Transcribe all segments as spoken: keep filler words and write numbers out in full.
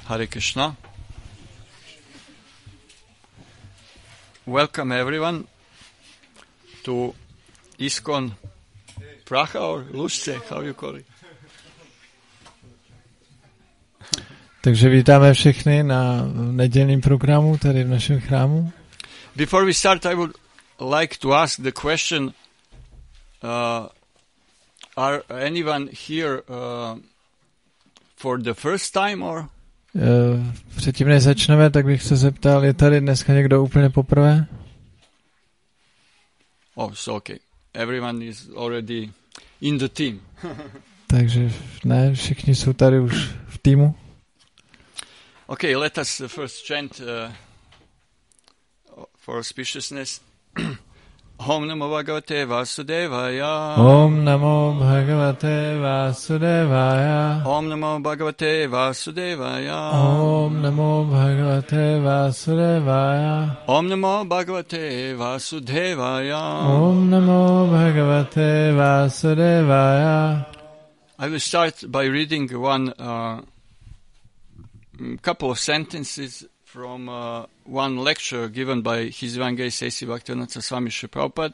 Hare Krishna. Welcome everyone to ISKCON Praha or Lusce, how you call it? Takže vítáme všechny na nedělním programu tady v našem chrámu. Before we start, I would like to ask the question, uh, are anyone here uh, for the first time or? Uh, předtím, než začneme, tak bych se zeptal, je tady dneska někdo úplně poprvé? Oh, so okay. Everyone is already in the team. Takže ne, všichni jsou tady už v týmu. Okay, let us first chant uh, for auspiciousness. Om Namo Bhagavate Vasudevaya. Om Namo Bhagavate Vasudevaya. Om Namo Bhagavate Vasudevaya. Om Namo Bhagavate Vasudevaya. Om Namo Bhagavate Vasudevaya. Om Namo Bhagavate Vasudevaya. I will start by reading one uh, couple of sentences from uh, one lecture given by His Evangelist A C Bhaktivedanta Swami Srila Prabhupada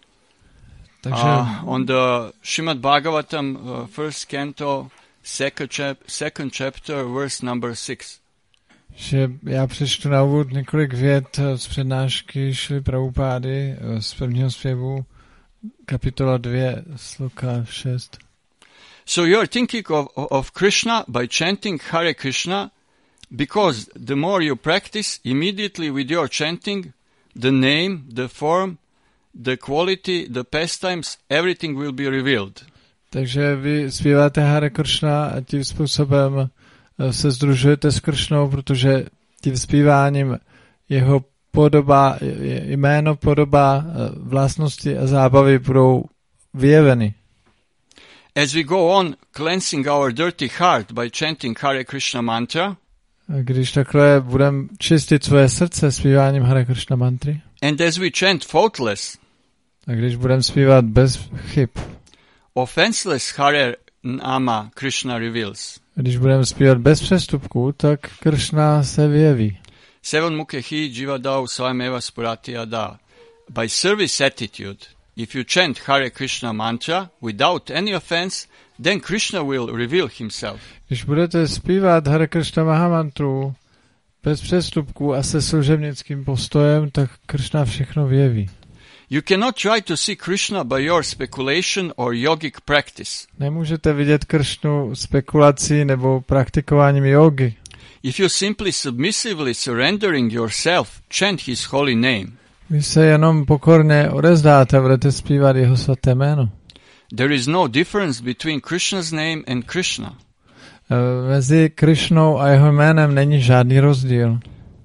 uh, on the Srimad Bhagavatam, uh, first canto, second, chap- second chapter, verse number six. Že já přečtu na úvod několik vět z přednášky Šrily Prabhupády z prvního zpěvu, kapitola dvě, sloka šest. So you are thinking of, of Krishna by chanting Hare Krishna, because the more you practice, immediately with your chanting, the name, the form, the quality, the pastimes, everything will be revealed. Takže vy zpíváte Hare Krishna a tím způsobem se sdružujete s Kršnou, protože tím zpíváním jeho podoba, jméno, podoba, vlastnosti a zábavy budou vyjeveny. As we go on cleansing our dirty heart by chanting Hare Krishna mantra, a když takhle budeme čistit svoje srdce zpíváním Hare Krishna mantry, and as we chant faultless, a když budeme zpívat bez chyb, offenseless Hare Nama Krishna reveals. A když budeme zpívat bez přestupků, tak Kršna se vyjeví. Seven mukhehi jivadau swameva spurati ada. By service attitude, if you chant Hare Krishna mantra without any offense, then Krishna will reveal himself. Když budete zpívat Hare Krishna Mahamantru bez přestupků a se služebnickým postojem, tak Krishna všechno vyjeví. You cannot try to see Krishna by your speculation or yogic practice. Nemůžete vidět Kršnu spekulací nebo praktikováním jógy. If you simply submissively surrendering yourself, chant his holy name. Vy se jenom pokorně odezdáte a budete zpívat jeho svaté jméno. There is no difference between Krishna's name and Krishna. Mezi Krishnou a jeho jménem není žádný rozdíl.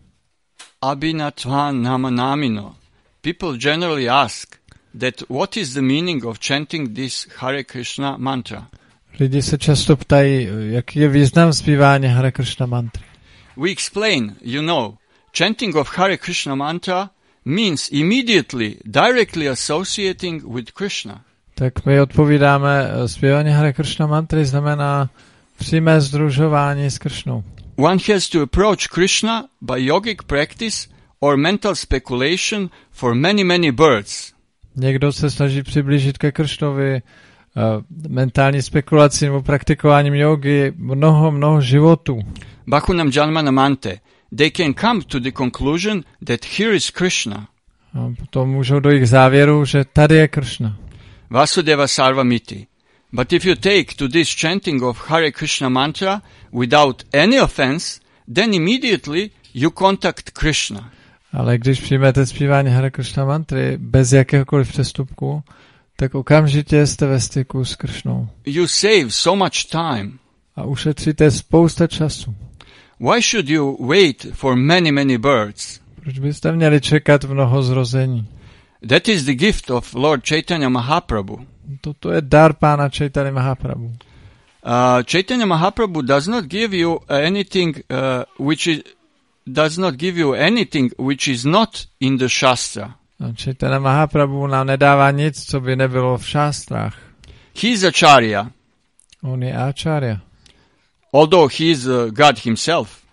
Abhinatvan namanamino. People generally ask that what is the meaning of chanting this Hare Krishna mantra. Lidi se často ptají, jaký je význam zpívání Hare Krishna mantry. We explain, you know, chanting of Hare Krishna mantra means immediately, directly associating with Krishna. Tak my odpovídáme, zpívání Hare Krishna mantry znamená přímé sdružování s Kršnou. One has to approach Krishna by yogic practice or mental speculation for many, many births. Někdo se snaží přiblížit ke Kršnovi uh, mentální spekulací nebo praktikováním jogy mnoho, mnoho životů. Bahunam janmanamante. They can come to the conclusion that here is Krishna. A potom můžou dojít k závěru, že tady je Kršna. Vasudeva sarvamiti. But if you take to this chanting of Hare Krishna mantra without any offense, then immediately you contact Krishna. Ale když přijmete zpívání Hare Krishna mantry bez jakéhokoliv přestupku, tak okamžitě jste ve styku s Kršnou. You save so much time. A ušetříte spousta času. Why should you wait for many, many births? Proč byste měli čekat mnoho zrození? That is the gift of Lord Chaitanya Mahaprabhu. Toto je dar pána Chaitanya Mahaprabhu. Uh, Chaitanya Mahaprabhu does not give you anything uh, which is does not give you anything which is not in the Shastra. Chaitanya Mahaprabhu nám nedává nic, co by nebylo v šástrách. He is Acharya. On je Acharya. Although he is uh, God himself.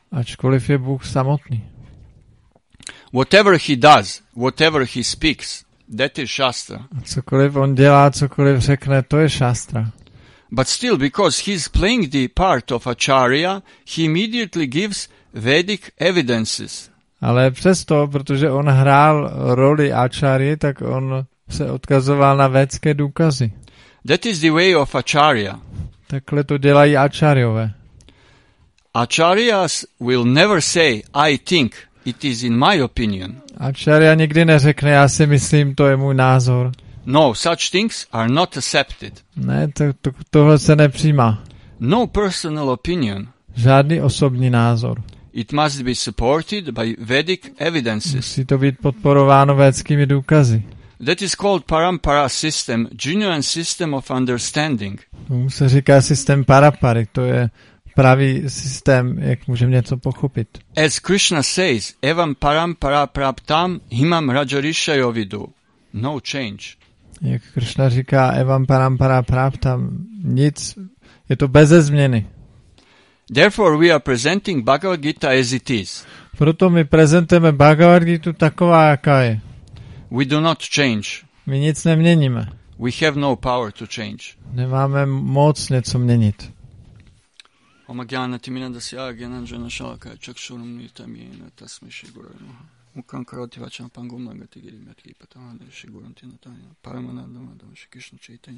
ačkoliv je Bůh samotný. Whatever he does, whatever he speaks, that is Shastra. A cokoliv on dělá, cokoliv řekne, to je šástra. But still, because he's playing the part of Acharya, he immediately gives Vedic evidences. Ale přesto, protože on hrál roli Acharya, tak on se odkazoval na védské důkazy. That is the way of Acharya. Takhle to dělají Acharyové. Acharyas will never say, I think, it is in my opinion. Acharya nikdy neřekne, já si myslím, to je můj názor. No, such things are not accepted. Ne, to, to, tohle se nepřijímá. No personal opinion. Žádný osobní názor. It must be supported by Vedic evidences. Musí to být podporováno védskými důkazy. That is called parampara system, genuine system of understanding. Tomu se říká systém parapary, to je pravý systém, jak můžeme něco pochopit. As Krishna says, evam parampara praptam himam rajarishayo vidu. No change. Jak Krishna říká, evam parampara praptam, nic, je to beze změny. Therefore we are presenting Bhagavad Gita as it is. Proto my prezentujeme Bhagavad Gitu taková, jaká je. We do not change. My nic neměníme. We have no power to change. Nemáme moc něco měnit. Om Jnana Timirandasya Gyananjana Shalakaya Chakshuram Nitam Yena Tasmai Shri Gurave Namaha. Mukhaṁ karoti vācāṁ pangum lagati girim yat kīpatam Shri Guram Tinataya Paramanandam Adam Shri Krishna Chaitanya.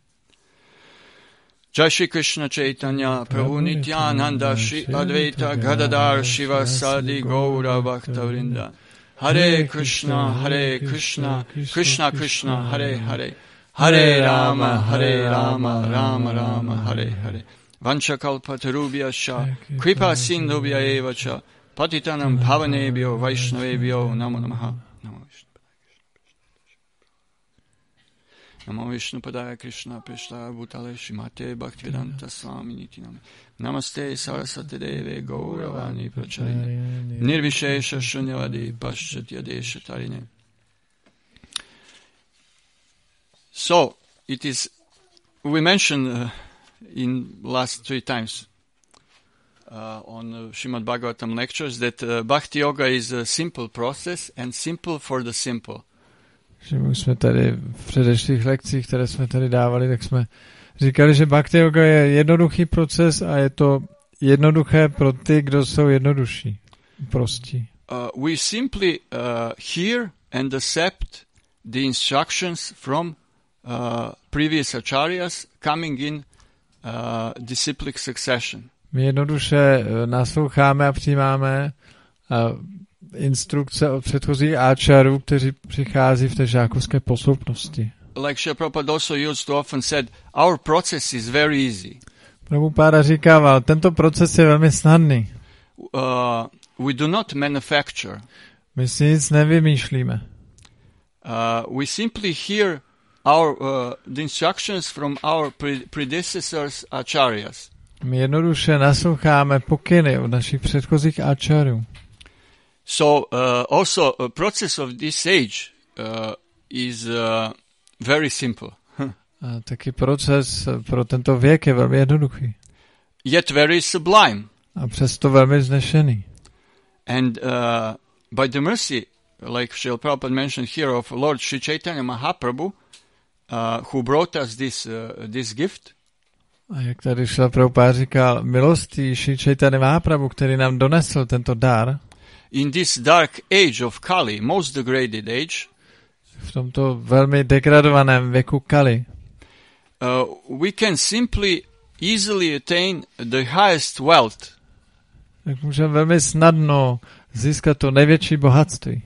Jai Shri Krishna Chaitanya Prabhu Nityananda Shri Advaita Gadadhar Shiva Sadi Gaura Bhakta Vrinda. Hare Krishna Hare Krishna Krishna Krishna Hare Hare Hare Rama Hare Rama Rama Rama Hare Hare. Vanchakalpatarubhyascha kripa sindhubhya eva cha patitanam bhavanebhyo vaishnavebhyo namo namaha. Namo Vishnupadaya Krishna Prishta Bhutale Shrimate Bhaktivedanta Swami Niti Name. Namaste Saraswati Deve Gauravani Pracharine Nirvishesha Shunyavadi Paschatya Desha Tarine. So, it is, we mentioned uh, in last three times uh, on uh, Srimad Bhagavatam lectures that uh, Bhakti Yoga is a simple process and simple for the simple. Že my jsme tady v předešlých lekcích, které jsme tady dávali, tak jsme říkali, že Bhakti Yoga je jednoduchý proces a je to jednoduché pro ty, kdo jsou jednodušší, prostí. Uh, we simply uh, hear and accept the instructions from uh, previous acharyas coming in Uh, disciplic succession. My jednoduše uh, nasloucháme a přijímáme uh, instrukce od předchozích áčarů, kteří přichází v té žákovské posloupnosti. Like Srila Prabhupada also used to often said, our process is very easy. Prabhupada říkával, tento proces je velmi snadný. Uh, we do not manufacture. My si nic nevymýšlíme. Uh, we simply hear Our, uh, the instructions from our pre- predecessors acharyas. My jednoduše nasloucháme pokyny od našich předchozích áčarů. So uh, also a process of this age uh, is uh, very simple. A taky proces pro tento věk je velmi jednoduchý. Yet very sublime. A přesto velmi vznešený. And uh, by the mercy, like Srila Prabhupada mentioned here, of Lord Sri Chaitanya Mahaprabhu, Uh, who brought us this, uh, this gift. A jak tady Srila Prabhupada říkal, milostí Sri Chaitanya Mahaprabhu, který nám donesl tento dar. In this dark age of Kali, most degraded age. V tomto velmi degradovaném věku Kali. Uh, we can simply easily attain the highest wealth. Tak můžeme velmi snadno získat to největší bohatství.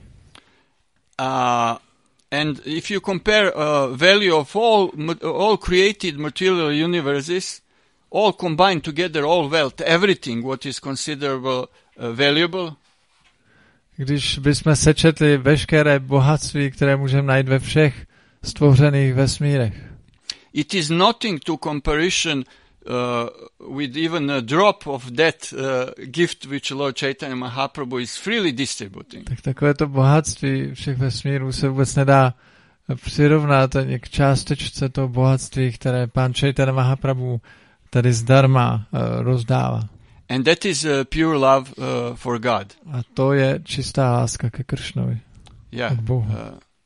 Uh, And if you compare uh, value of all all created material universes, all combined together, all wealth, everything what is considerable uh, valuable. Když bychom sečetli veškeré bohatství, které můžeme najít ve všech stvořených vesmírech. It is nothing to comparison uh, with even a drop of that uh, gift which Lord Chaitanya Mahaprabhu is freely distributing. Tak takovéto bohatství všech vesmírů se vůbec nedá přirovnat ani k částečce toho bohatství, které pán Chaitanya Mahaprabhu tady zdarma uh, rozdává. And that is uh, pure love uh, for God. A to je čistá láska ke Kršnovi. Yeah. K Bohu. Uh,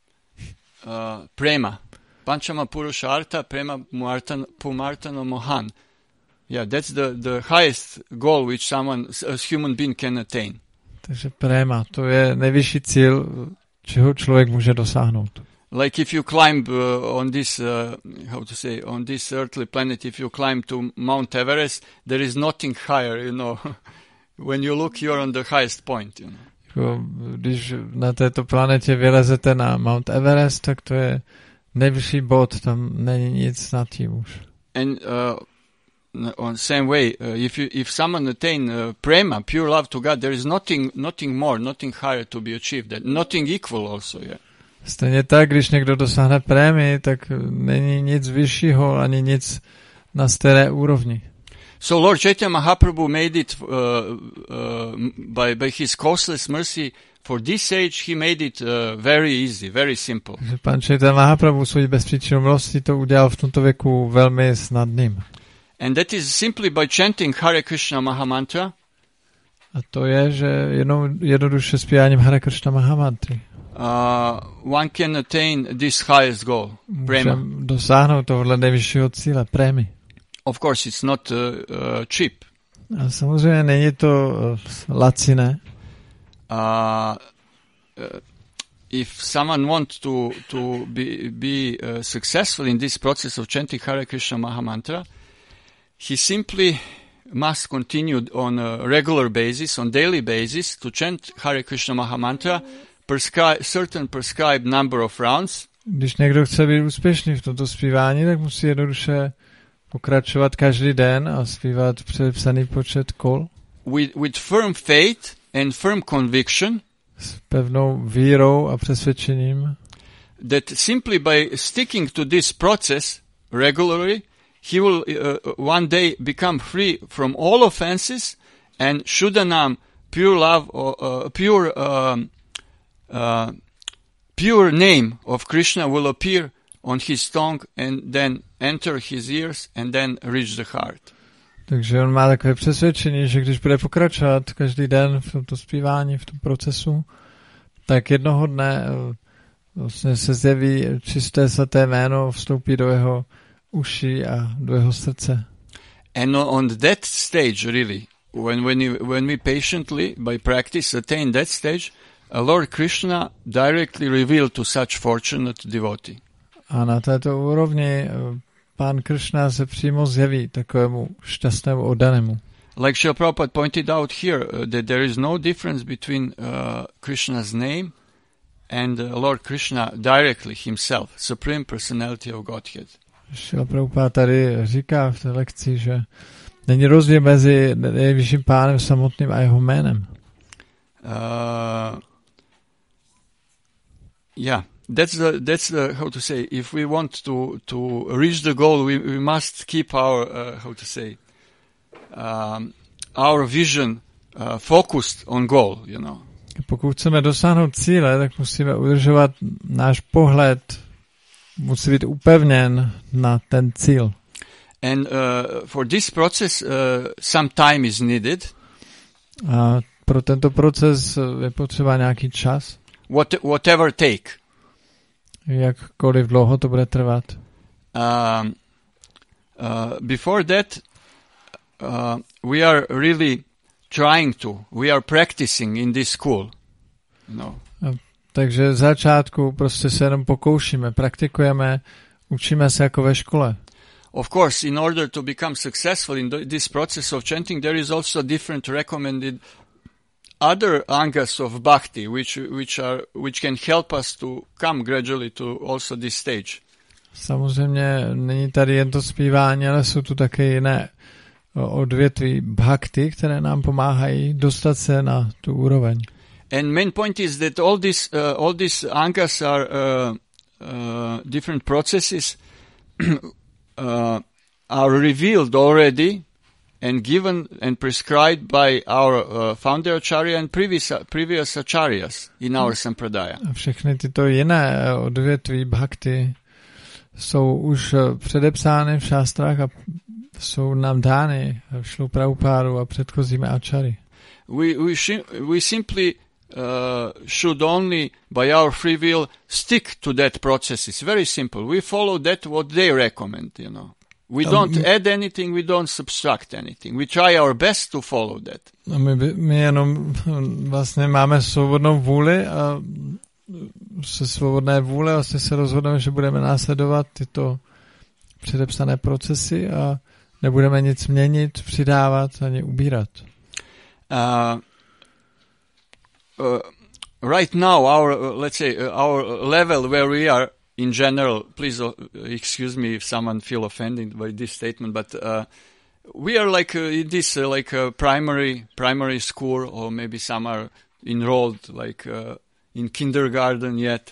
uh, prema. Panchama Purushartha Prema Pumartano Mohan. Yeah, that's the, the highest goal which someone, a human being can attain. Takže préma, to je nejvyšší cíl, čeho člověk může dosáhnout. Like if you climb uh, on this, uh, how to say, on this earthly planet, if you climb to Mount Everest, there is nothing higher, you know. When you look, you're on the highest point, you know. Jako, když na této planetě vylezete na Mount Everest, tak to je nejvyšší bod, tam není nic nad tím už. And uh, on same way, uh, if you, if someone attain uh, prema, pure love to God, there is nothing, nothing more, nothing higher to be achieved, and nothing equal also, yeah. Stejně tak, když někdo dosáhne prémii, tak není nic vyššího, ani nic na stejné úrovni. So Lord Chaitanya Mahaprabhu made it uh, uh, by, by his causeless mercy for this age. He made it uh, very easy, very simple. Takže pan Chaitanya Mahaprabhu svojí bezpříčinnou milostí to udělal v tomto věku velmi snadným. And that is simply by chanting Hare Krishna Mahamantra. A to je, že jenom jednoduše zpíváním Hare Krishna Mahamantry Uh, one can attain this highest goal, prema. můžeme dosáhnout tohohle nejvyššího cíle, prémy. Of course, it's not uh, uh, cheap. A samozřejmě není to uh, laciné. Uh, uh, if someone wants to to be be uh, successful in this process of chanting Hare Krishna Mahamantra, he simply must continue on a regular basis, on daily basis, to chant Hare Krishna Mahamantra, prescri- certain prescribed number of rounds. Když někdo chce být úspěšný v tomto zpívání, tak musí jednoduše pokračovat každý den a zpívat předepsaný počet kol. With, with firm faith and firm conviction. S pevnou vírou a přesvědčením. That simply by sticking to this process regularly, he will uh, one day become free from all offenses, and Shuddhanam, pure love, or uh, pure um, uh, pure name of Krishna will appear on his tongue and then enter his ears and then reach the heart. Takže on má takové přesvědčení, že když bude pokračovat každý den v tomto zpívání, v tom procesu, tak jednoho dne vlastně se zjeví čisté svaté jméno, vstoupí do jeho uší a do jeho srdce. And on that stage, really, when when, you, when we patiently, by practice, attain that stage, Lord Krishna directly revealed to such fortunate devotee. A na této úrovni pán Krishna se přímo zjeví takovému šťastnému oddanému. Like Srila Prabhupada pointed out here, uh, that there is no difference between uh, Krishna's name and uh, Lord Krishna directly himself, Supreme Personality of Godhead. Srila Prabhupada tady říká v té lekci, že není rozdíl mezi nejvyšším pánem samotným a jeho jménem. Uh, yeah. That's the, that's the, how to say, if we want to, to reach the goal, we, we must keep our, uh, how to say, um, our vision uh, focused on goal, you know. Pokud chceme dosáhnout cíle, tak musíme udržovat náš pohled, musí být upevněn na ten cíl. And uh, for this process, uh, some time is needed. A pro tento proces je potřeba nějaký čas. What, whatever take. Jakkoliv dlouho to bude trvat. Um, uh, before that, uh, we are really trying to, we are practicing in this school. No. Takže v začátku prostě se jenom pokoušíme, praktikujeme, učíme se jako ve škole. Of course, in order to become successful in this process of chanting, there is also different recommended other angas of bhakti, which which are which can help us to come gradually to also this stage. Samozřejmě není tady jen to zpívání, ale jsou tu také jiné odvětví bhakti, které nám pomáhají dostat se na tu úroveň. And main point is that all these uh, all these angas are uh, uh, different processes uh, are revealed already and given and prescribed by our uh, founder acharya and previous previous acharyas in our sampradaya. A všechny tyto jiné odvětví bhakti jsou už předepsány v šástrách a jsou nám dány Šrila Prabhupádou a předchozími áčary. We, we, sh- we simply uh, should only, by our free will, stick to that process. It's very simple. We follow that what they recommend, you know. We don't add anything, we don't subtract anything. We try our best to follow that. A my, my jenom vlastně máme svobodnou vůli a se svobodné vůle vlastně se rozhodneme, že budeme následovat tyto předepsané procesy a nebudeme nic měnit, přidávat ani ubírat. Uh, uh, right now, our, uh, let's say, uh, our level where we are in general, please uh, excuse me if someone feel offended by this statement, but uh, we are like uh, in this uh, like a primary primary school, or maybe some are enrolled like uh, in kindergarten yet.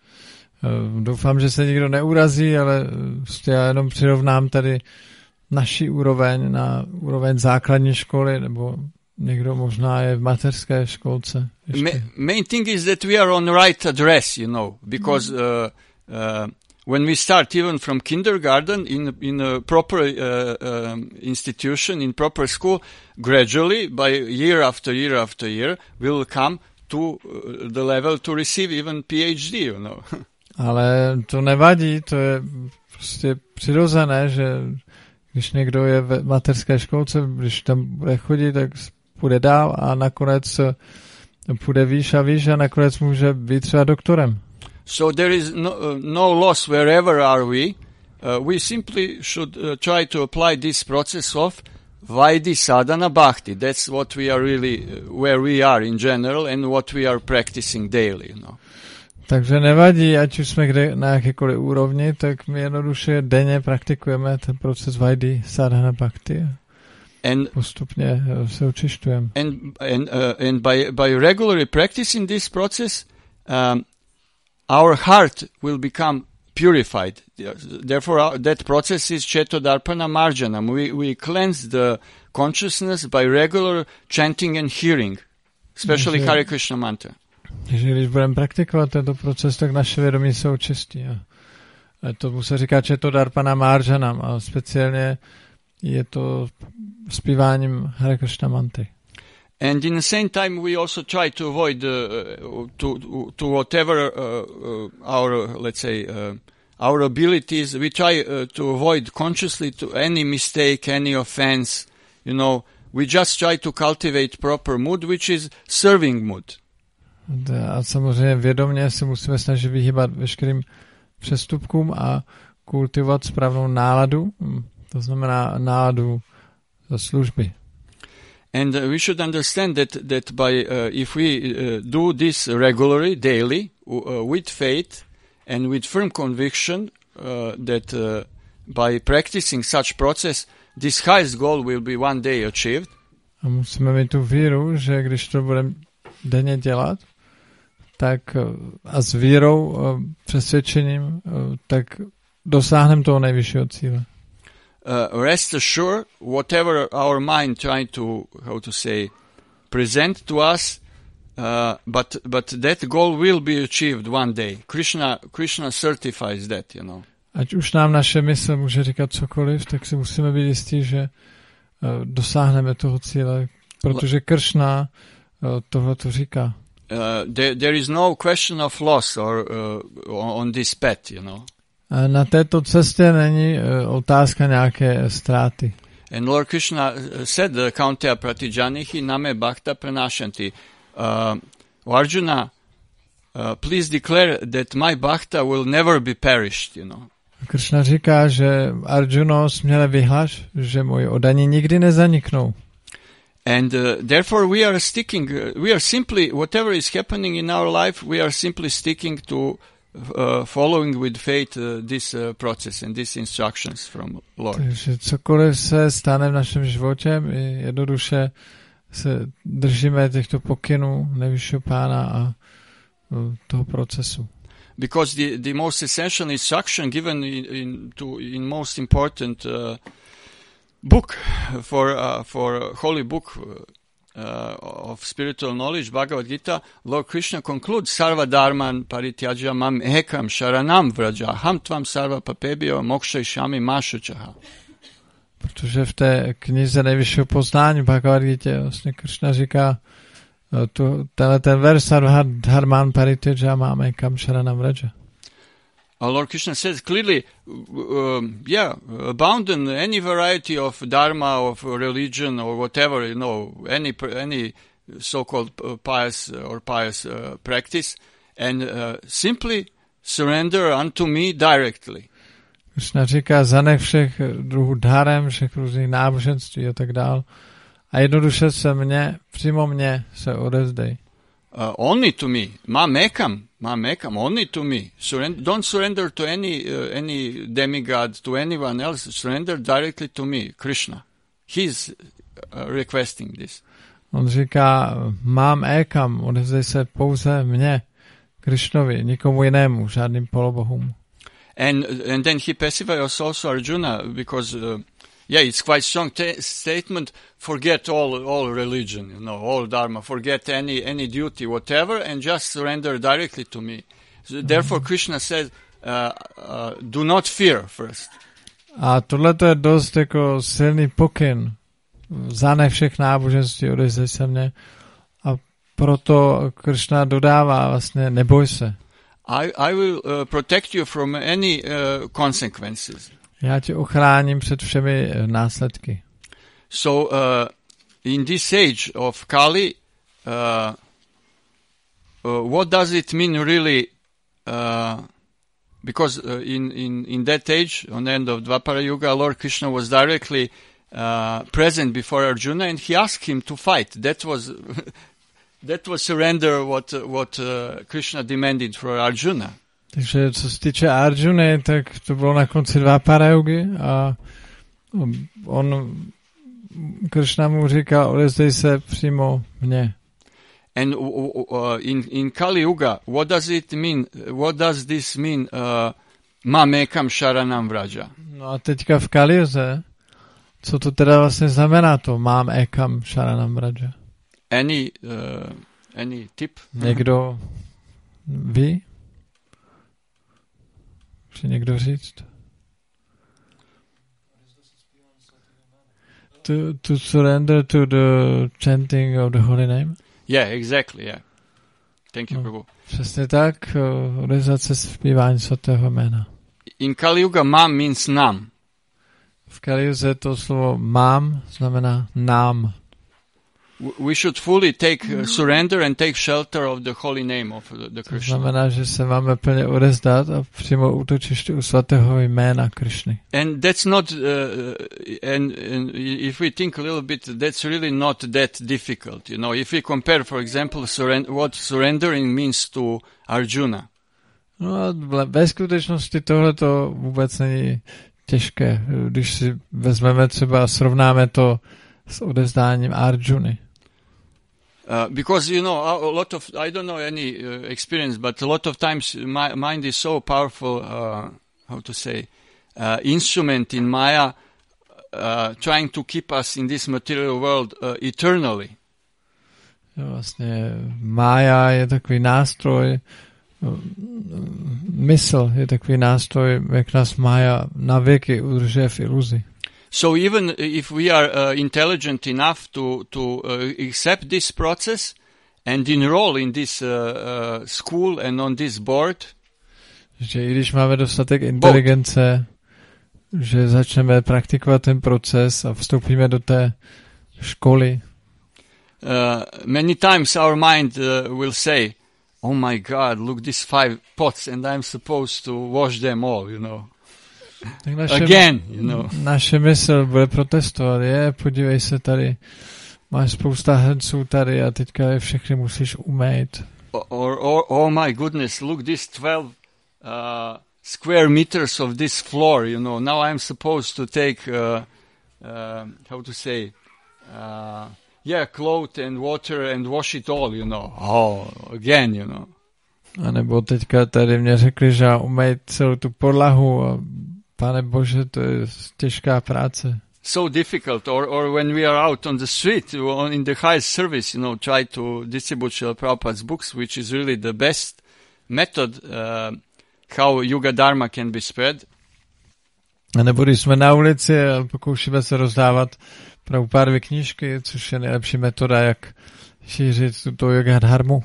Uh, doufám, že se nikdo neurazí, ale uh, já jenom přirovnám tady naší úroveň na úroveň základní školy, nebo někdo možná je v mateřské školce. Ma- main thing is that we are on right address, you know, because uh, uh, when we start even from kindergarten in in a proper uh, um, institution, in proper school, gradually, by year after year after year, we will come to uh, the level to receive even PhD, you know. Ale to nevadí, to je prostě přirozené, že když někdo je v mateřské školce, když tam bude chodit, tak půjde dál a nakonec půjde výš a výš a nakonec může být třeba doktorem. So there is no, uh, no loss wherever are we. Uh, we simply should uh, try to apply this process of Vaidhi Sadhana Bhakti. That's what we are really, uh, where we are in general and what we are practicing daily, you know. Takže nevadí, ať už jsme kde, na jakékoliv úrovni, tak my jednoduše denně praktikujeme ten proces Vaidhi Sadhana Bhakti. And postupně se očišťujeme. And and uh, and by by regularly practicing this process, um, our heart will become purified. Therefore, our, that process is Chetodarpana Marjanam. We we cleanse the consciousness by regular chanting and hearing, especially Hare Krishna mantra. Takže když budeme praktikovat tento proces, tak naše vědomí se očistí. A tomu se říká Chetodarpana Marjanam a speciálně je to zpíváním Hare Krishna mantry. And in the same time, we also try to avoid uh, to to whatever uh, uh, our let's say uh, our abilities. We try uh, to avoid consciously to any mistake, any offense. You know, we just try to cultivate proper mood, which is serving mood. A samozřejmě vědomě se musíme snažit vyhýbat veškerým přestupkům a kultivovat správnou náladu. To znamená náladu služby. And uh, we should understand that that by uh, if we uh, do this regularly, daily, uh, with faith and with firm conviction, uh, that uh, by practicing such process, this highest goal will be one day achieved. A musíme mít tu víru, že když to budeme denně dělat, tak a s vírou, přesvědčením, tak dosáhneme toho nejvyššího cíle. Uh, rest assured, whatever our mind trying to, how to say, present to us, uh, but but that goal will be achieved one day. Krishna Krishna certifies that, you know. Ať už nám naše mysl může říkat cokoliv, tak si musíme být jistí, že uh, dosáhneme toho cíle, protože Krishna uh, tohle to říká. Uh, there, there is no question of loss or uh, on this path, you know. Na této cestě není uh, otázka nějaké ztráty. And Lord Krishna said, Kaunteya pratijanihi name bhakta pranashanti. Uh, Arjuna, uh, please declare that my bhakta will never be perished, you know. Krishna říká, že Arjuno směle vyhlaš, že moji oddaní nikdy nezaniknou. And uh, therefore we are sticking, uh, we are simply, whatever is happening in our life, we are simply sticking to uh, following with faith uh, this uh, process and these instructions from Lord. Takže cokoliv se stane v našem životě, my jednoduše se držíme těchto pokynů nejvyššího pána a uh, toho procesu. Because the, the most essential instruction given in, in, to, in most important uh, book for uh, for holy book uh, of spiritual knowledge, Bhagavad Gita, Lord Krishna concludes Sarva Dharman Parityajya Mam Ekam Sharanam Vraja Ham Tvam Sarva Papebhyo Mokshayishami Mashuchaha. Protože v té knize nejvyššího poznání Bhagavad Gita vlastně Krishna říká tu, tenhle ten vers Dharman Pariteja máme kam Sharanam Vraja. Our Lord Krishna says clearly, uh, yeah, abandon any variety of dharma, of religion, or whatever, you know, any any so-called pious or pious uh, practice, and uh, simply surrender unto me directly. Krishna říká, zanech všech druhů dharem, všech různých náboženství a tak dál. A jednoduše se mě, přímo mě se odevzdej. Uh, only to me, ma mekam, ma mekam, only to me. Surrender, don't surrender to any uh, any demigod, to anyone else. Surrender directly to me, Krishna. He's uh, requesting this. On říká, mám ekam, odevzdej se pouze mně, Krishnovi, nikomu jinému, žádným polobohům. And and then he pacifies also Arjuna because, uh, yeah, it's quite strong t- statement. Forget all all religion, you know, all dharma. Forget any any duty, whatever, and just surrender directly to me. So mm-hmm. Therefore, Krishna says, uh, uh, do not fear first. A tohle to je dost jako silný pokyn. Zanech všech náboženství, odevzdej se mně. A proto Krishna dodává vlastně, neboj se. I, I will uh, protect you from any uh, consequences. Já tě ochráním před všemi následky. So, uh, in this age of Kali, uh, uh, what does it mean really? Uh, because uh, in, in, in that age, on the end of Dwapara Yuga, Lord Krishna was directly uh, present before Arjuna, and he asked him to fight. That was that was surrender what what uh, Krishna demanded for Arjuna. Takže co se týče Arjuny, tak to bylo na konci Dwapara Yugy a on Krishna mu říkal, odevzdej se přímo mně. And uh, uh, in in Kali Yuga, what does it mean? What does this mean? Uh, Mamekam Sharanam Vraja. No a teďka v Kali Yuze, co to teda vlastně znamená to? Mám ekam Sharanam Vraja. Any uh, any tip? Někdo ví? Může někdo říct? To, to surrender to the chanting of the holy name? Yeah, exactly, yeah. Thank you, no, Prabhu. Přesně tak, odevzdat se zpívání svatého jména. In Kali Yuga, mam means nam. V Kali Yuze to slovo mám znamená nám. We should fully take uh, surrender and take shelter of the holy name of the, the Krishna. To znamená, že se máme plně odevzdat a přímo útočiště u svatého jména Krishny. And that's not, uh, and, and if we think a little bit, that's really not that difficult. You know, if we compare, for example, surrend- what surrendering means to Arjuna. No a ve skutečnosti tohle to vůbec není těžké. Když si vezmeme třeba, srovnáme to s odevzdáním Arjuny. Uh, because, you know, a lot of, I don't know any uh, experience, but a lot of times my mind is so powerful, uh, how to say, uh, instrument in Maya, uh, trying to keep us in this material world uh, eternally. Vlastně Maya je takový nástroj, mysl je takový nástroj, jak nás Maya na věky udržuje v iluzi. So even if we are uh, intelligent enough to to uh, accept this process and enroll in this uh, uh, school and on this board, že i když máme dostatek inteligence, board. že začneme praktikovat ten proces a vstoupíme do té školy. Uh, many times our mind uh, will say, "Oh my God, look these five pots, and I'm supposed to wash them all," you know. Tak naše, Again, you know. Naše mysl bude protestovat. Je, podívej se tady, máš spousta hrnců tady a teďka je všechny musíš umýt. Or, or, oh my goodness, look this twelve uh, square meters of this floor, you know. Now I'm supposed to take, uh, uh, how to say, uh, yeah, cloth and water and wash it all, you know. Oh, again, you know. A nebo teďka tady mě řekli, že umýt celou tu podlahu a Pane Bože, to je těžká práce. So difficult. Or or when we are out on the street, in the highest service, you know, try to distribute Srila Prabhupada's books, which is really the best method uh, how Yuga Dharma can be spread. A nebo když jsme na ulici a pokoušíme se rozdávat Prabhupádovy knížky, což je nejlepší metoda, jak šířit tuto yoga dharmu.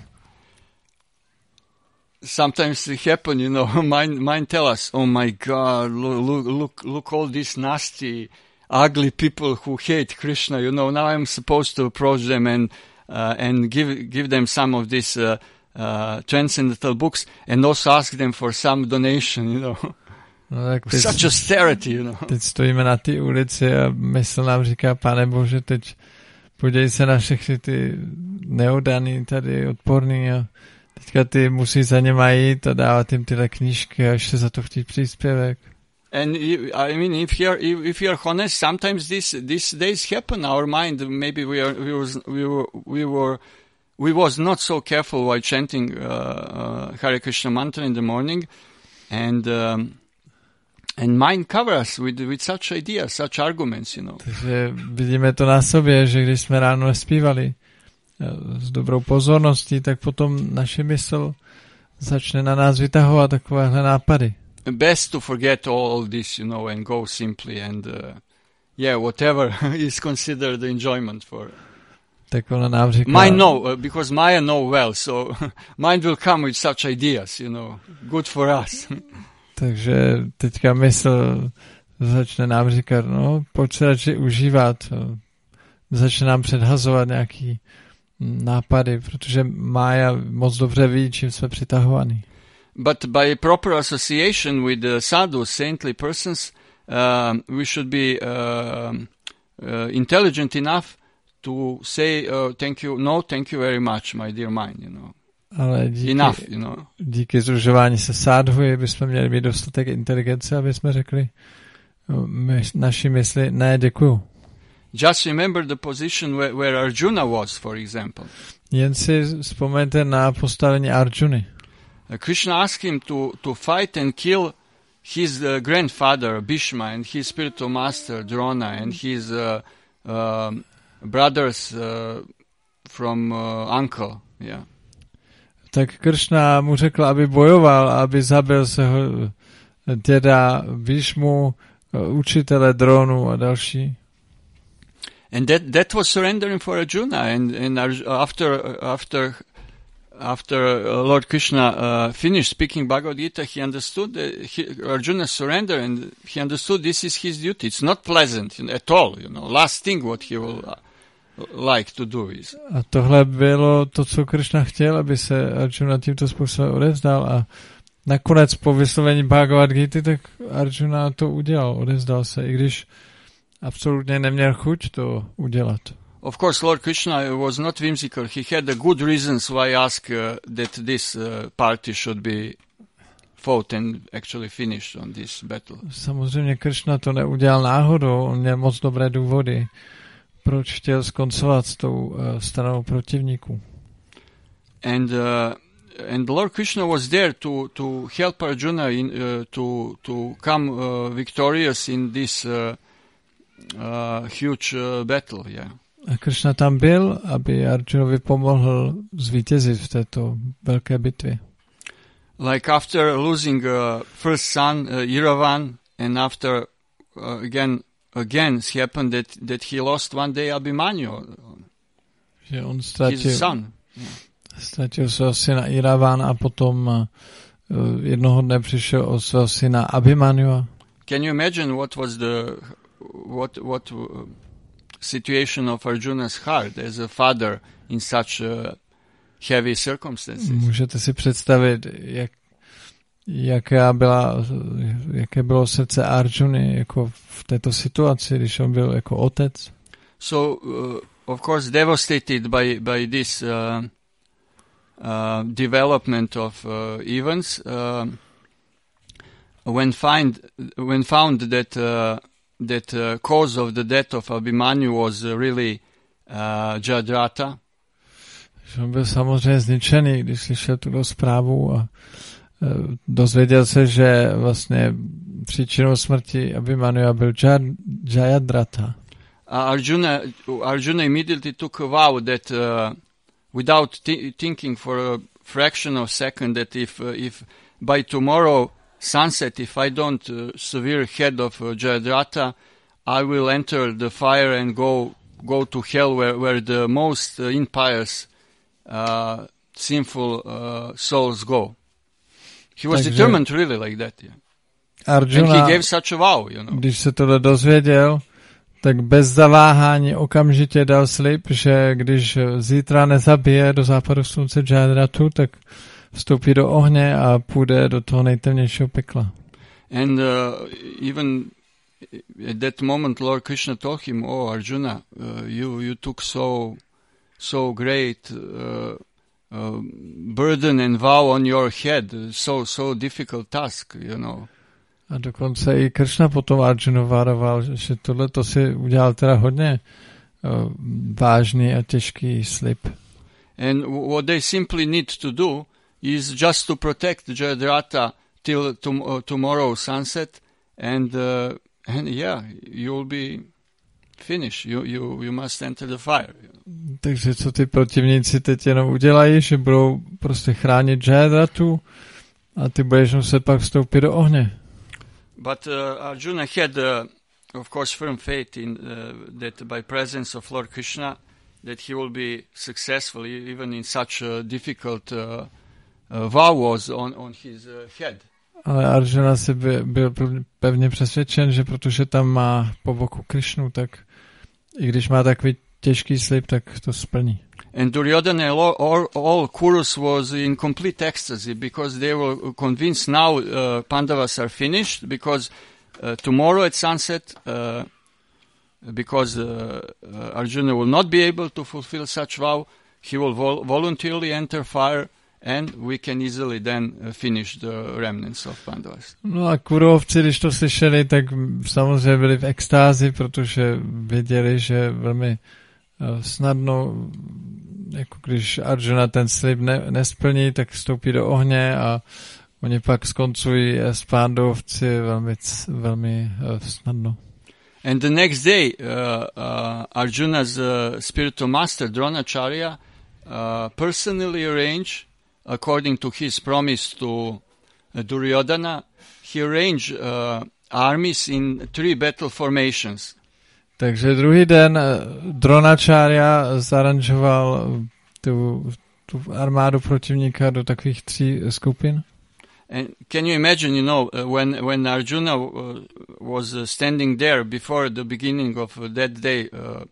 Sometimes it happen, you know, mine, mine tell us, oh my God, look, look, look all these nasty, ugly people who hate Krishna, you know, now I'm supposed to approach them and, uh, and give, give them some of these, uh, uh, transcendental books and also ask them for some donation, you know. No, tak teď, such austerity, you know. Teď stojíme na té ulici a mysl nám říká, Pane Bože, teď podívej se na všechny ty neodaný tady, odporný a teďka ty musí za ně jít a dávat jim tyhle knížky a ještě za to chtít příspěvek. And I mean, if you're if you're honest, sometimes this these days happen. Our mind, maybe we are we was we were we were we was not so careful while chanting uh, uh, Hare Krishna mantra in the morning, and um, and mind covers with with such ideas, such arguments, you know. Takže vidíme to na sobě, že když jsme ráno nespívali s dobrou pozorností, tak potom naše mysl začne na nás vytahovat takovéhle nápady. Best to forget all this, you know, and go simply and uh, yeah, whatever is considered the enjoyment for. Tak ona nám říká, mind know, uh, because Maya know well, so mind will come with such ideas, you know, good for us. Takže teďka mysl začne nám říkat, no, pojď se radši užívat, začne nám předhazovat nějaký nápady, protože Mája moc dobře ví, čím jsme přitahovaní. But by proper association with the sadhus, saintly persons, uh, we should be uh, uh, intelligent enough to say uh, thank you, no, thank you very much, my dear mind, you know. Ale díky, Enough, you know. Díky združování se sádhuji bychom měli mít dostatek inteligence, aby jsme řekli my, naši mysli, ne, děkuju. Just remember the position where, where Arjuna was, for example. Jen si vzpomeňte na postavení Arjuny. Uh, Krishna asked him to, to fight and kill his uh, grandfather, Bhishma, and his spiritual master, Drona, and his uh, uh, brothers uh, from uh, uncle, yeah. Tak Krishna mu řekl, aby bojoval, aby zabil svého děda Bhishmu, učitele Dronu a další. And that that was surrendering for Arjuna, and and after after after Lord Krishna uh, finished speaking Bhagavad Gita, he understood that he, Arjuna surrendered, and he understood this is his duty. It's not pleasant at all, you know. Last thing what he will uh, like to do is. A tohle bylo to, co Krishna chtěl, aby se Arjuna tímto způsobem odevzdal, a nakonec po vyslovení Bhagavad Gita, tak Arjuna to udělal, odevzdal se, i když absolutně neměl chuť to udělat. Of course, Lord Krishna was not whimsical. He had the good reasons why ask uh, that this uh, party should be fought and actually finished on this battle. Samozřejmě Krishna to neudělal náhodou, on měl moc dobré důvody, proč chtěl skoncovat s tou uh, stranou protivníků. And uh, and Lord Krishna was there to to help Arjuna in uh, to to come uh, victorious in this uh, uh, huge uh, battle, yeah. A Krishna tam byl, aby Arjunovi pomohl zvítězit v této velké bitvě. Like after losing uh, first son uh, Iravan, and after uh, again again it happened that that he lost one day Abhimanyu, že on ztratil, his son. Yeah. Ztratil svého syna Iravan a potom uh, jednoho dne přišel o svého syna Abhimanyu. Can you imagine what was the what what uh, situation of Arjuna's heart as a father in such uh, heavy circumstances? Můžete si představit, jak, jaká byla, jaké bylo srdce Arjuny jako v této situaci, když on byl jako otec. So, uh, of course, devastated by by this uh, uh, development of uh, events, uh, when find when found that uh, that uh, cause of the death of Abhimanyu was uh, really uh, Jadratha. On byl samozřejmě zničený, když slyšel tuto zprávu, a uh, dozvěděl se, že vlastně příčinou smrti Abhimanyu byl Jayadratha. Uh, Arjuna, Arjuna immediately took a vow that uh, without t- thinking for a fraction of a second that if uh, if by tomorrow sunset, if I don't uh, sever head of uh, Jayadratha, I will enter the fire and go go to hell where, where the most uh, impious, uh, sinful uh, souls go. He was Takže determined really like that. Yeah. Arjuna, and he gave such a vow, you know. Když se tohle dozvěděl, tak bez zaváhání okamžitě dal slib, že když zítra nezabije do západu slunce Jayadrathu, tak vstoupí do ohně a půjde do toho nejtemnějšího pekla. And uh, even at that moment Lord Krishna told him, oh Arjuna, uh, you you took so so great uh, uh, burden and vow on your head, so so difficult task, you know. A dokonce i Krishna potom Arjunu varoval, že tohle to si udělal teda hodně uh, vážný a těžký slib. And what they simply need to do is just to protect Jayadratha till tom- uh, tomorrow sunset, and uh, and yeah, you'll be finished. You you you must enter the fire. Takže co ty protivníci teď jenom udělají, že budou prostě chránit Jayadrathu a ty budeš muset pak vstoupit do ohně. But uh, Arjuna had, uh, of course, firm faith in uh, that by presence of Lord Krishna, that he will be successful even in such a difficult uh, uh, vow was on, on his uh, head. Ale Arjuna si by, byl pevně přesvědčen, že protože tam má po boku Krishnu, tak i když má takový těžký slib, tak to splní. And Duryodhana and all, all, all Kurus was in complete ecstasy because they were convinced now uh, Pandavas are finished because uh, tomorrow at sunset, uh, because uh, uh, Arjuna will not be able to fulfill such vow, he will vol- voluntarily enter fire and we can easily then uh, finish the remnants of Pandavas. No a Kurovci, když to slyšeli, tak samozřejmě byli v extázi, protože věděli, že velmi snadno, jako když Arjuna ten slib ne, nesplní, tak vstoupí do ohně a oni pak skoncují s Pándovci velmi, velmi uh, snadno. And the next day, uh, uh, Arjuna's uh, spiritual master, Dronacharya, uh, personally arranged, according to his promise to uh, Duryodhana, he arranged uh, armies in three battle formations. Takže druhý den Dronacharya zaranžoval tu, tu armádu protivníka do takových tří skupin. And can you imagine, you know, uh, when when Arjuna uh, was uh, standing there before the beginning of uh, that day uh,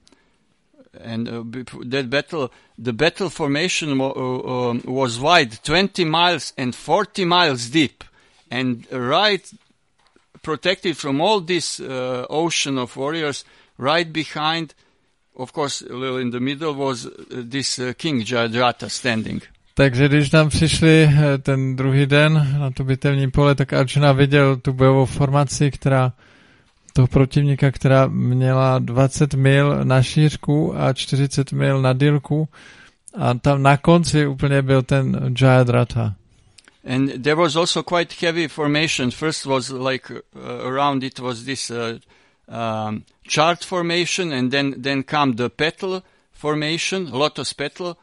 and uh, that battle, the battle formation w- uh, um, was wide, twenty miles and forty miles deep, and right protected from all this uh, ocean of warriors. Right behind, of course, a little in the middle was uh, this uh, king Jayadratha standing. Takže když tam přišli ten druhý den na to bitevní pole, tak Arjuna viděl tu bojovou formaci, která toho protivníka, která měla dvacet mil na šířku a čtyřicet mil na délku a tam na konci úplně byl ten Jayadratha. And there was also quite heavy formation. First was like uh, around it was this uh, um, chart formation, and then then come the petal formation, lotus petal,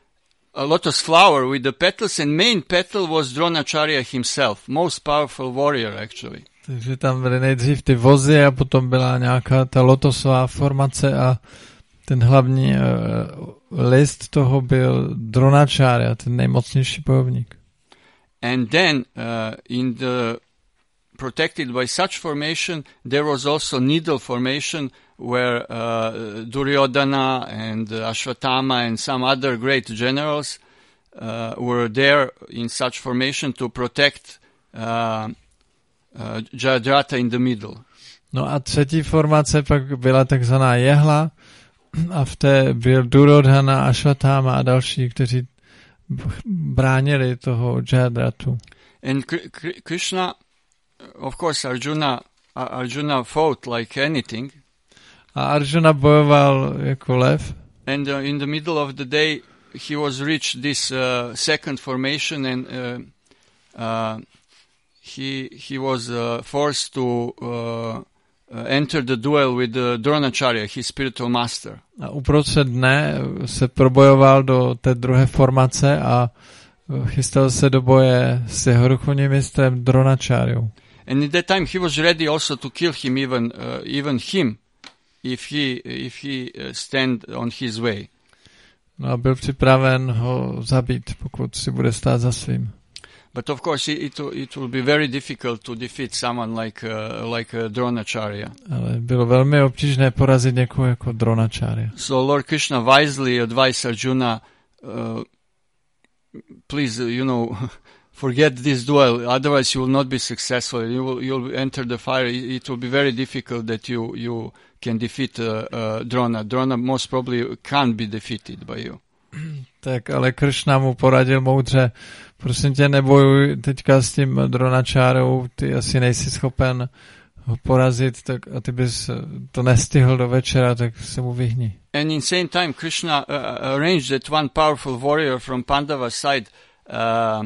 a lotus flower with the petals, and main petal was Dronacharya himself, most powerful warrior actually. Takže tam byly nejdřív ty vozy a potom byla nějaká ta lotosová formace a ten hlavní uh, list toho byl Dronacharya, ten nejmocnější bojovník. And then uh, in the protected by such formation, there was also needle formation where uh, Duryodhana and uh, Ashwatthama and some other great generals uh, were there in such formation to protect uh, uh, Jayadratha in the middle. No a třetí formace pak byla takzvaná jehla a v té byl Duryodhana, Ashwatthama a další, kteří bránili toho Jayadrathu. And K- Krishna, of course, Arjuna, Arjuna fought like anything. A Arjuna bojoval jako lev. And uh, in the middle of the day, he was reached this uh, second formation, and uh, uh, he he was uh, forced to uh, uh, enter the duel with uh, Dronacharya, his spiritual master. A uprostřed dne se probojoval do té druhé formace a chystal se do boje s jeho duchovním mistrem Dronačáriou. And in that time he was ready also to kill him, even uh, even him, if he if he uh, stand on his way. No a byl připraven ho zabít, pokud si bude stát za svým. But of course it it will be very difficult to defeat someone like uh, like uh, Dronacharya. Ale bylo velmi obtížné porazit někoho jako Dronačárya. So Lord Krishna wisely advised Arjuna, uh, please, you know, forget this duel, otherwise you will not be successful. You will you will enter the fire. It will be very difficult that you you can defeat uh, uh, Drona. Drona most probably can't be defeated by you. Tak ale Krishna mu poradil moudře, prosím tě, nebojuj teďka s tím Dronačárou, ty asi nejsi schopen ho porazit, tak a ty bys to nestihl do večera, tak se mu vyhni. And in same time Krishna uh, arranged that one powerful warrior from Pandava side, uh,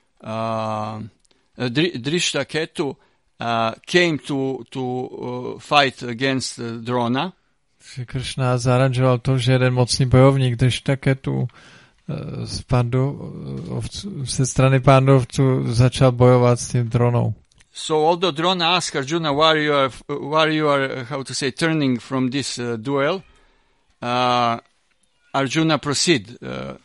uh, Drishtaketu, uh, came to to uh, fight against uh, Drona. Krishna zaranžoval to, že jeden mocný bojovník Drishtaketu z Pandu, ze strany Pandovců začal bojovat s tím Dronou. So although Drona asked Arjuna why you are, why you are, how to say, turning from this uh, duel, uh, Arjuna proceed. Uh,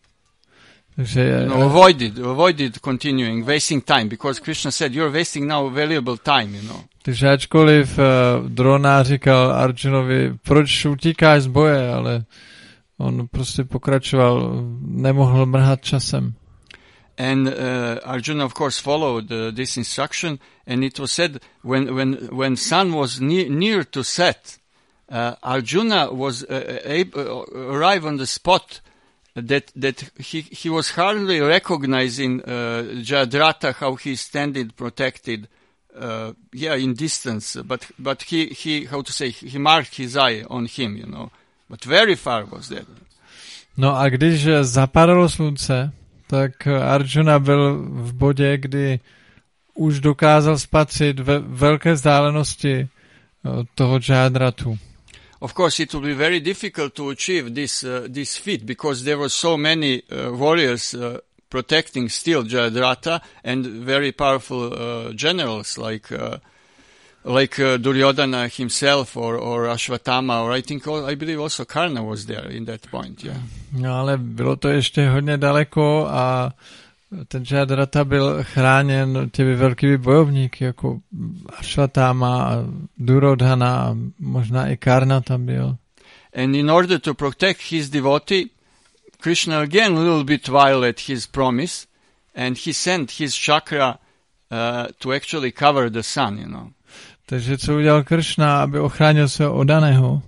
Takže, no, avoided, avoided continuing, wasting time, because Krishna said, you're wasting now valuable time, you know. Takže ačkoliv uh, Drona říkal Arjunovi, proč utíkáš z boje, ale on prostě pokračoval, nemohl mrhat časem. And uh, Arjuna, of course, followed uh, this instruction, and it was said when when when sun was ne- near to set, uh, Arjuna was uh, able uh, arrive on the spot that that he he was hardly recognizing uh, Jayadratha, how he standing protected, uh, yeah, in distance, but but he he how to say he marked his eye on him, you know, but very far was that. No a když zapadalo slunce, tak Arjuna byl v bodě, kdy už dokázal spatřit ve velké vzdálenosti toho Jayadratu. Of course, it will be very difficult to achieve this uh, this feat because there were so many uh, warriors uh, protecting still Jayadratha and very powerful uh, generals like uh, like uh, Duryodhana himself or or Ashwatthama, or I think all, I believe also Karna was there in that point. Yeah. No, ale bylo to ještě hodně daleko a ten Jayadratha byl chráněn těmi velkými bojovníky, jako Ashwatthama, Duryodhana, možná i Karna tam byl. And in order to protect his devotee, Krishna again a little bit violated his promise, and he sent his chakra uh, to actually cover the sun, you know. Takže co udělal Krishna, aby ochránil svého oddaného,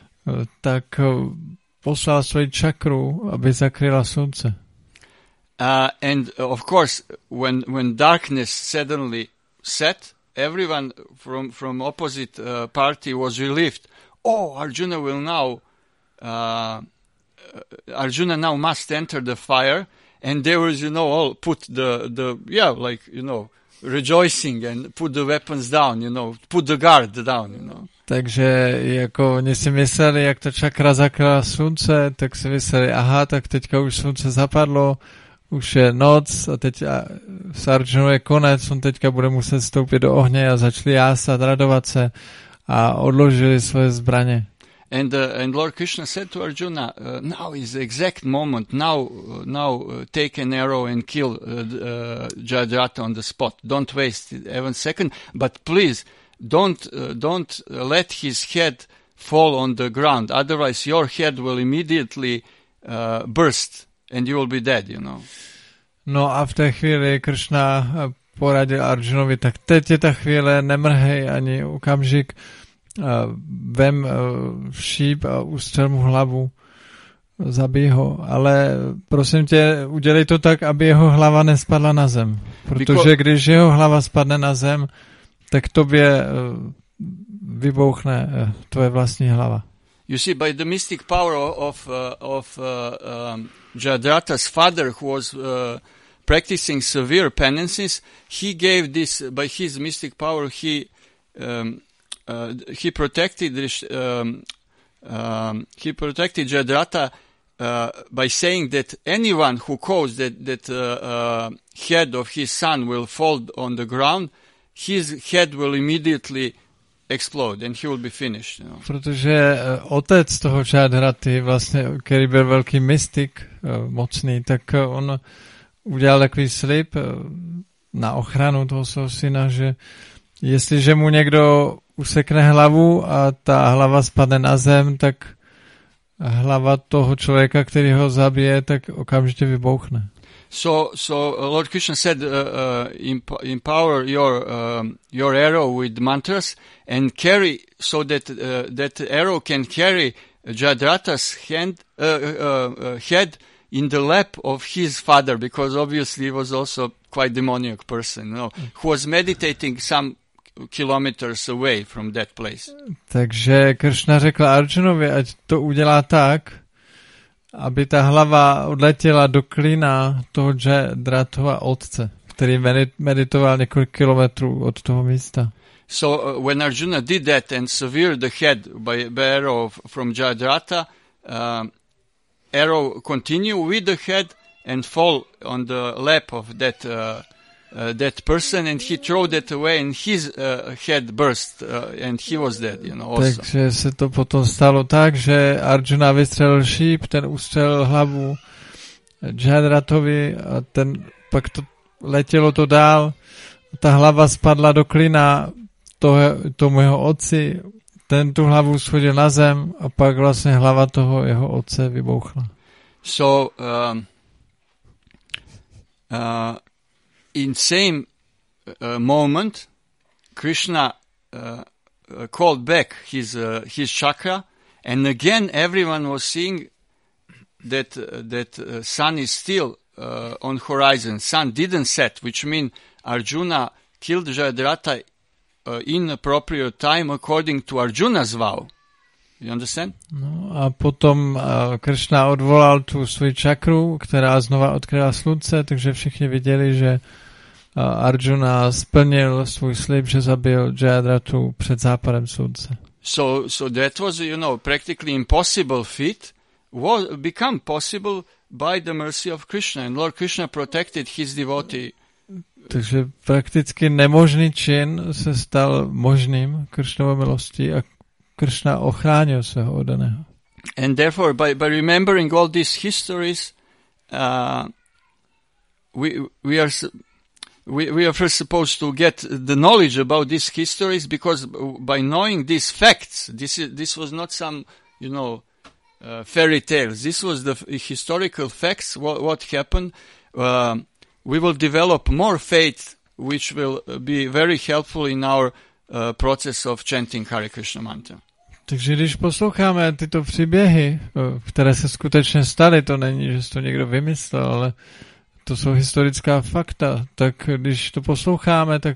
tak poslal svoji čakru, aby zakryla slunce. Uh, and uh, of course, when when darkness suddenly set, everyone from from opposite uh, party was relieved. Oh, Arjuna will now, uh, Arjuna now must enter the fire, and there was, you know, all put the the yeah, like, you know, rejoicing and put the weapons down, you know, put the guard down, you know. Takže jako oni si mysleli, jak ta čakra zakryla slunce, tak si mysleli, aha, tak teďka už slunce zapadlo, už je noc a teď s Arjunou je konec, on teďka bude muset vstoupit do ohně a začali jásat, radovat se a odložili svoje zbraně. And uh, and Lord Krishna said to Arjuna, uh, now is the exact moment, now uh, now uh, take an arrow and kill uh, uh, Jayadratha on the spot. Don't waste even second, but please don't uh, don't let his head fall on the ground, otherwise your head will immediately uh, burst and you will be dead, you know. No a v té chvíli Krishna poradil Arjunovi, tak teď je ta chvíle, nemrhej ani okamžik, uh, vem uh, šíp a ustřel mu hlavu, zabij ho, ale prosím tě, udělej to tak, aby jeho hlava nespadla na zem, protože když jeho hlava spadne na zem, tak tobě uh, vybouchne uh, tvoje vlastní hlava. You see, by the mystic power of uh, of uh, um, Jayadratha's father, who was uh, practicing severe penances, he gave this, by his mystic power, he um, uh, he protected um, um, he protected Jayadratha by saying that anyone who calls that, that uh, uh, head of his son will fall on the ground, his head will immediately explode and he will be finished. You know. Protože uh, otec toho Jadharaty, vlastně, který byl velký mystik, uh, mocný, tak uh, on udělal takový slib uh, na ochranu toho svého syna, že jestliže mu někdo usekne hlavu a ta hlava spadne na zem, tak hlava toho člověka, který ho zabije, tak okamžitě vybouchne. So, so Lord Krishna said, uh, uh, empower your um, your arrow with mantras and carry so that uh, that arrow can carry Jadratha's hand uh, uh, uh, head in the lap of his father, because obviously he was also quite demoniac person, you know, who was meditating some kilometers away from that place. Takže Kršna řekl Arjunovi, ať to udělá tak, aby ta hlava odletěla do klína toho Jadrathova otce, který meditoval několik kilometrů od toho místa. So uh, when Arjuna did that and severed the head by, by arrow from Jadratha, uh, arrow continue with the head and fall on the lap of that uh, Uh, that person, and he threw that away and his uh, head burst uh, and he was dead, you know, also. Takže se to potom stalo tak, že Arjuna vystřelil šíp, ten ustřelil hlavu Jadrathovi a ten, pak to letělo to dál, ta hlava spadla do klina toho, tomu jeho otci, ten tu hlavu schodil na zem a pak vlastně hlava toho jeho otce vybouchla. So, um, uh, in same uh, moment, Krishna uh, uh, called back his uh, his chakra, and again everyone was seeing that uh, that uh, sun is still uh, on horizon. Sun didn't set, which means Arjuna killed Jadratha uh, in appropriate time according to Arjuna's vow. You understand? No a potom uh, Krishna odvolal tu svoji čakru, která znova odkryla slunce, takže všichni viděli, že uh, Arjuna splnil svůj slib, že zabil Jadrathu před západem slunce. So, so that was, you know, practically impossible feat, was become possible by the mercy of Krishna, and Lord Krishna protected his devotee. Takže prakticky nemožný čin se stal možným Kršnovou milostí a Kršna ochránil svého oddaného. And therefore, by, by remembering all these histories, uh, we we are we we are first supposed to get the knowledge about these histories, because by knowing these facts, this is, this was not some, you know, uh, fairy tales. This was the f- historical facts. What, what happened? Uh, we will develop more faith, which will be very helpful in our uh, process of chanting Hare Krishna mantra. Takže když posloucháme tyto příběhy, které se skutečně staly, to není, že to někdo vymyslel, ale to jsou historická fakta, tak když to posloucháme, tak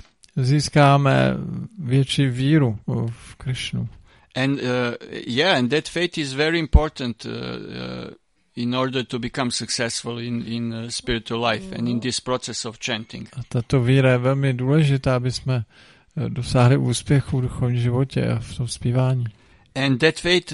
získáme větší víru v Krishnu. And uh, yeah, and that faith is very important uh, uh, in order to become successful in in uh, spiritual life and in this process of chanting. A tato víra je velmi důležitá, aby jsme dosáhli úspěchu v duchovním životě a v tom zpívání. And that faith, uh,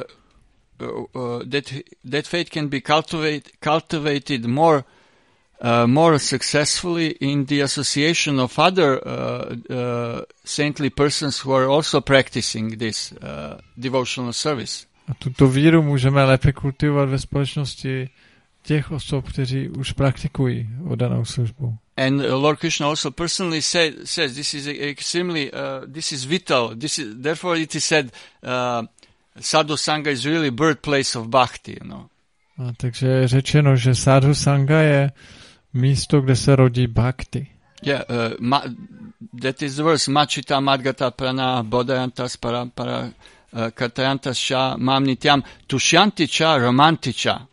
uh, uh, that that faith can be cultivate, cultivated more, uh, more successfully in the association of other uh, uh, saintly persons who are also practicing this uh, devotional service. A tuto víru můžeme lépe kultivovat ve společnosti těch osob, kteří už praktikují oddanou službu. And uh, Lord Krishna also personally say, says this is extremely, uh, this is vital. This is, therefore it is said, uh, Sadhu Sangha is really birthplace of bhakti, you know. A takže je řečeno, že Sadhu Sangha je místo, kde se rodí bhakti. Yeah, uh, ma, that is the verse, Machita Madgata Prana Bodhayantas Para, para uh, Katayantas Cha Mam Nityam Tushyanti Cha Ramanti Cha.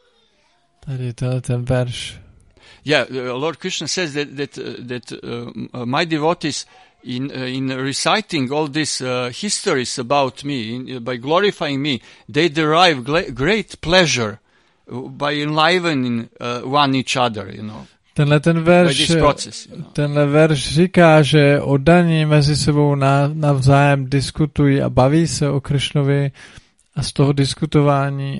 Tady je ten verš. Yeah, uh, Lord Krishna says that that uh, that uh, my devotees, in uh, in reciting all these uh, histories about me, in, uh, by glorifying me, they derive gla- great pleasure by enlivening uh, one each other, you know. Tenhle ten verš, process, you know. Tenhle verš říká, že oddaní mezi sebou na, navzájem diskutují a baví se o Krishnovi a z toho diskutování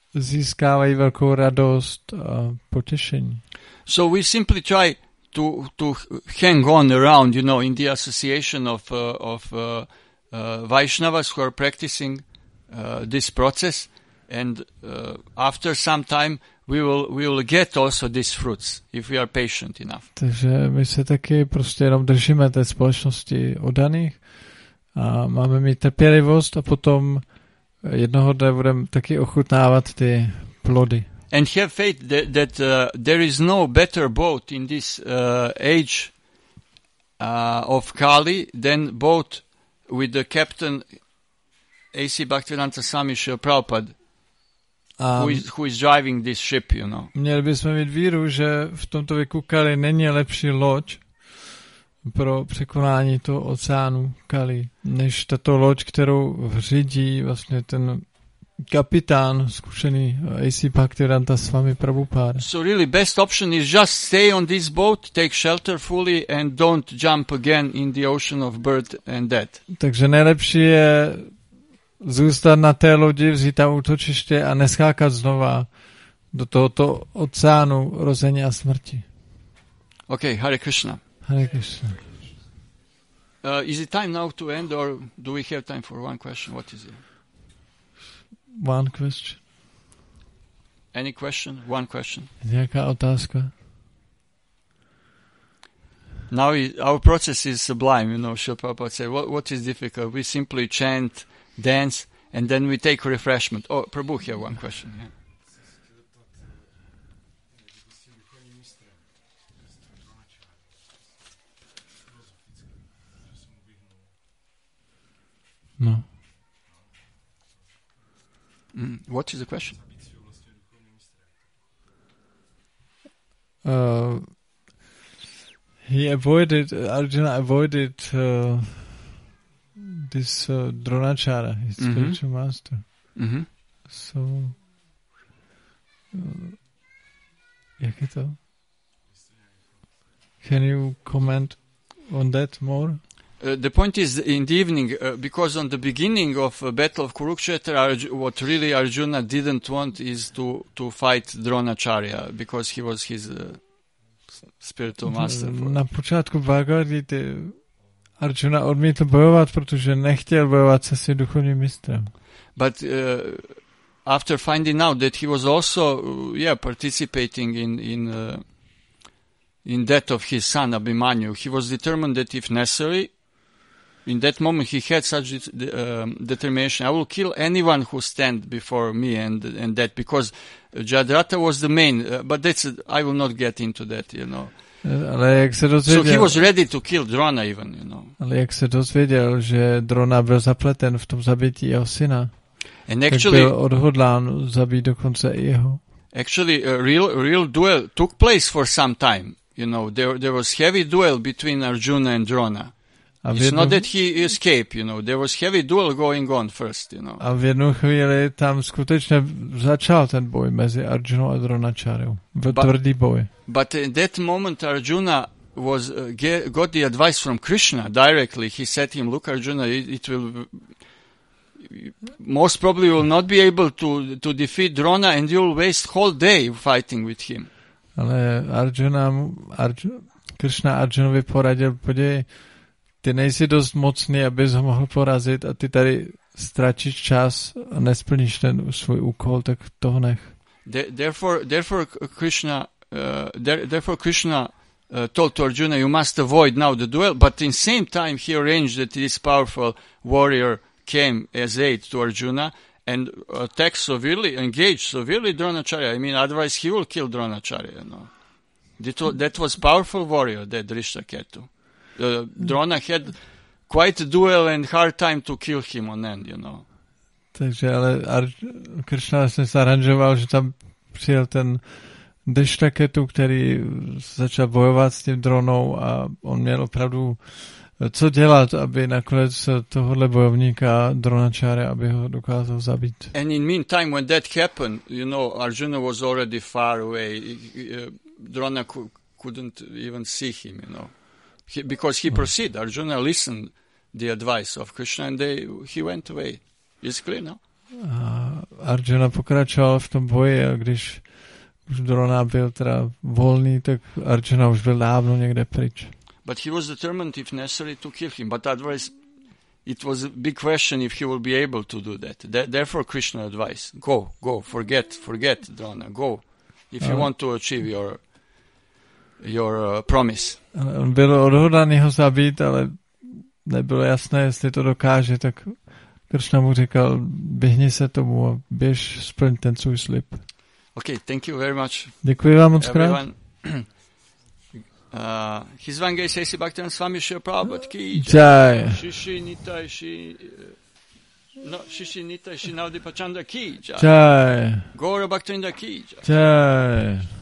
získávají velkou radost a potěšení. So we simply try to to hang on around, you know, in the association of uh, of uh, uh, Vaishnavas who are practicing uh, this process, and uh, after some time we will we will get also these fruits if we are patient enough. Takže my se taky prostě jenom držíme té společnosti oddaných a máme mít trpělivost a potom jednoho dne budeme taky ochutnávat ty plody. And have faith that, that uh, there is no better boat in this uh, age uh, of Kali than boat with the captain A C Bhaktivedanta Swami Srila Prabhupada, A who is, who is driving this ship, you know. měli bychom mít víru, že v tomto věku Kali není lepší loď pro překonání toho oceánu Kali, než tato loď, kterou řídí vlastně ten kapitán, zkušený A C Bhaktivedanta Swami Prabhupada. So really best option is just stay on this boat, take shelter fully and don't jump again in the ocean of birth and death. Takže nejlepší je zůstat na té lodi, vzít tam útočiště a neskákat znova do tohoto oceánu rození a smrti. Okay, Hare Krishna. Hare Krishna. Uh, is it time now to end, or do we have time for one question? What is it? One question. Any question? One question. Nějaká otázka? Now i- our process is sublime, you know. Srila Prabhupada said, what, what is difficult? We simply chant, dance, and then we take refreshment. Oh, Prabhu, here one question. Yeah. No. Mm, what is the question? Uh, he avoided, Arjuna avoided uh, this uh, Dronacharya, his Mhm. spiritual master. Mm-hmm. So, uh, jak je to? Can you comment on that more? Uh, the point is, in the evening, uh, because on the beginning of uh, Battle of Kurukshetra, Arj- what really Arjuna didn't want is to, to fight Dronacharya, because he was his uh, s- spiritual master. For, Na počátku Bhagavad Gita Arjuna odmítl bojovat, protože nechtěl bojovat se svým duchovním mistrem. but uh, after finding out that he was also, uh, yeah, participating in in uh, in death of his son Abhimanyu, he was determined that if necessary, in that moment he had such det- de- um, determination, I will kill anyone who stand before me and and that, because uh, Jadratha was the main, uh, but that's uh, I will not get into that, you know. Ale jak se So he dozvěděl, was ready to kill Drona even, you know. ale jak se dozvěděl, že Drona byl zapleten v tom zabití jeho syna, And tak actually, byl odhodlán zabít dokonce i jeho. actually, a real real duel took place for some time. You know, there there was heavy duel between Arjuna and Drona. A v, It's jednu, not that he escaped, you know. There was heavy duel going on first, you know. a v jednu chvíli tam skutečně začal ten boj mezi Arjunou a Dronačarou. V Ba- tvrdý boj. But in that moment, Arjuna was uh, ge- got the advice from Krishna directly. He said to him, "Look, Arjuna, it, it will most probably will not be able to to defeat Drona, and you'll waste whole day fighting with him." Ale Arjuna, mu- Arjuna, Krishna Arjunovi poradil, podívej, ty nejsi dost mocný, abys ho mohl porazit a ty tady ztratíš čas a nesplníš ten svůj úkol, tak toho nech. The- Therefore, therefore, K- Krishna, uh, there, therefore Krishna uh, told to Arjuna, "You must avoid now the duel." But in same time, he arranged that this powerful warrior came as aid to Arjuna and attacked severely, engaged severely Dronacharya. I mean, otherwise he will kill Dronacharya. You know, that was, that was powerful warrior, that Drishtaketu. Uh, Drona had quite a duel and hard time to kill him on end. You know. Takže ale Ar- Krishna vlastně zaranžoval, že tam přijel ten Deštaketu, který začal bojovat s tím dronou a on měl opravdu co dělat, aby nakonec tohohle bojovníka Dronačarya, aby ho dokázal zabít. And in meantime, when that happened, you know, Arjuna was already far away. Uh, Drona cou- couldn't even see him, you know, he, because he proceeded. Arjuna listened the advice of Krishna, and they he went away. It's clear now. A Arjuna pokračoval v tom boji a když už Drona byl teda volný, tak Arjuna už byl dávno někde pryč. But he was determined, if necessary, to kill him. But otherwise, it was a big question if he will be able to do that. Th- therefore, Krishna advised, go, go, forget, forget, Drona, go, if you uh, want to achieve your your uh, promise. On byl odhodlaný ho zabít, ale nebylo jasné, jestli to dokáže, tak Krishna mu říkal, běhni se tomu a běž, splň ten svůj slib. Okay, thank you very much. Děkuji vám moc krát. Uh, His Vangay Sesi Bhaktan Swami Shri Prabhupada ki jai. Shishi Nitai Shi no Shishi Nitai Shi Naudi Pachanda ki jai. Jai. Gaura Bhaktinda ki jai. Jai.